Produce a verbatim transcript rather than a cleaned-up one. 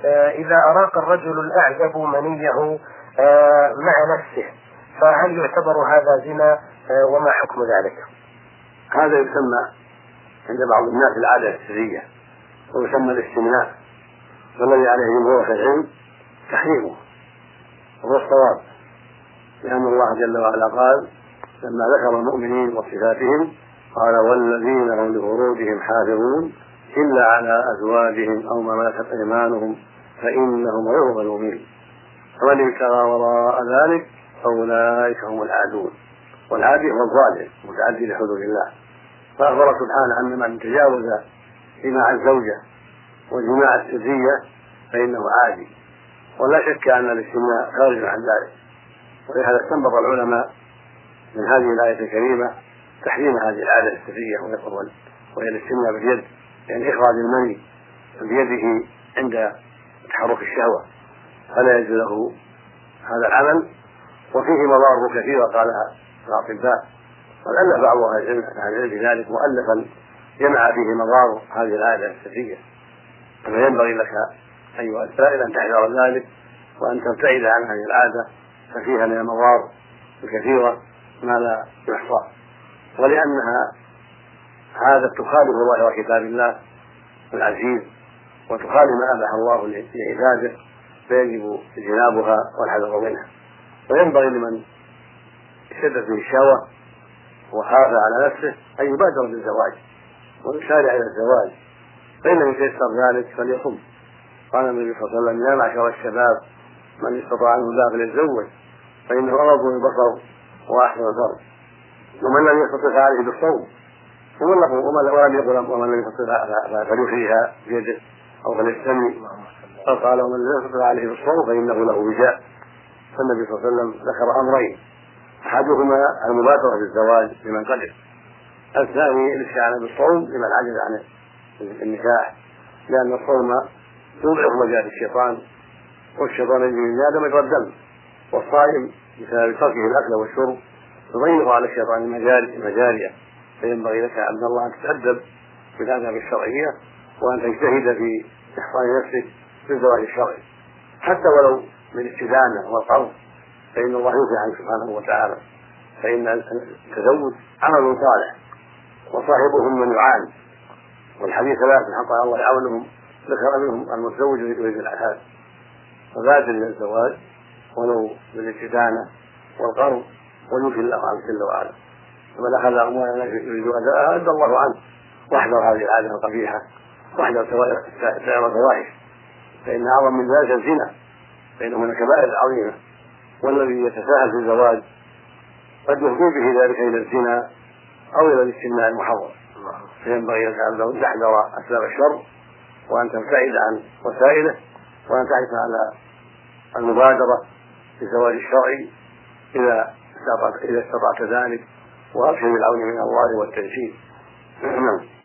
إذا أراق الرجل الأعزب منيه مع نفسه فهل يعتبر هذا زنا وما حكم ذلك؟ هذا يسمى عند بعض الناس العادة السرية ويسمى الاستمناء، والذي عليه جمهور العلم تحريمه وهو الصواب، لأن الله جل وعلا قال لما ذكر المؤمنين وصفاتهم قال والذين هم لفروجهم حافظون إلا على أزواجهم أو ما ملكت أيمانهم فإنهم غير ملومين، ومن ابتغى وراء ذلك فأولئك هم العادون. والعادي هو الظالم متعدي لحدود الله، فأخبر سبحانه أن من تجاوز جماع الزوجة والجماع السرية فإنه عادي، ولا شك أن الاستمناء خارج عن ذلك. ولهذا استنبط العلماء من هذه الآية الكريمة تحريم هذه العادة السرية وهي الاستمناء باليد، يعني إخراج المني بيده عند تحرك الشهوة، فلا يجوز له هذا العمل، وفيه مضار كثيرة قالها الأطباء، وألف بعض أهل العلم بذلك مؤلفا جمع فيه مضار هذه العادة السرية، فينبغي لك أيها السائل أن تحذر ذلك وأن تبتعد عن هذه العادة، ففيها من المضار الكثيرة ما لا يحصى، ولأنها هذا تخالف الله وكتاب الله العزيز وتخالف ما أباح الله لعباده، فيجب اجتنابها والحذر منها. وينبغي لمن اشتدت به الشهوة وخاف على نفسه أن يبادر بالزواج ويسارع إلى الزواج، فإن لم يتيسر ذلك فليصم. قال النبي صلى الله عليه وسلم يا معشر الشباب من استطاع منكم الباء فليتزوج فإنه أغض للبصر وأحسن الفرج، ومن لم يستطع فعليه بالصوم، ولم يقل ومن لم يستطع فليحييها بيده أو فليستمع، فقال ومن لم يستطع عليه بالصوم فإنه له وجاء. فالنبي صلى الله عليه وسلم ذكر أمرين، أحدهما المبادرة بالزواج لمن قدر، الثاني الاستعانة بالصوم لمن عجز عن النكاح، لأن الصوم يضعف مجال الشيطان، والشيطان يجري من آدم مجرى الدم، والصائم بسبب تركه الأكل والشرب يضيق على الشيطان مجاريه، فينبغي لك عبد الله أن تتأدب بالآداب الشرعية وأن تجتهد في إحصان نفسك بالزواج الشرعي حتى ولو بالاستدانة والقرض، فإن الله يوفي عنه سبحانه وتعالى، فإن التزوج عمل صالح وصاحبهم من يعان، والحديث ثلاث حق الله يعاونهم، ذكر منهم المتزوج يريد العهاد، فبادر الى الزواج ولو بالاستدانة والقرض ويوفي الله عنه جل وعلا. ومن أخذ أموالا الناس يريد أداءها أدى الله عنه. واحذر هذه العادة القبيحة، واحذر سائر الفواحش، فإن أعظم من ذلك الزنا، فإنه من الكبائر العظيمة، والذي يتساهل في الزواج قد يفضي به ذلك إلى الزنا أو إلى الاستمناء المحرم. فينبغي لك أن تحذر أسباب الشر وأن تبتعد عن وسائله، وأن تعرف على المبادرة بالزواج الشرعي إذا استطعت ذلك، وأبشر بالعون من الله والتيسير.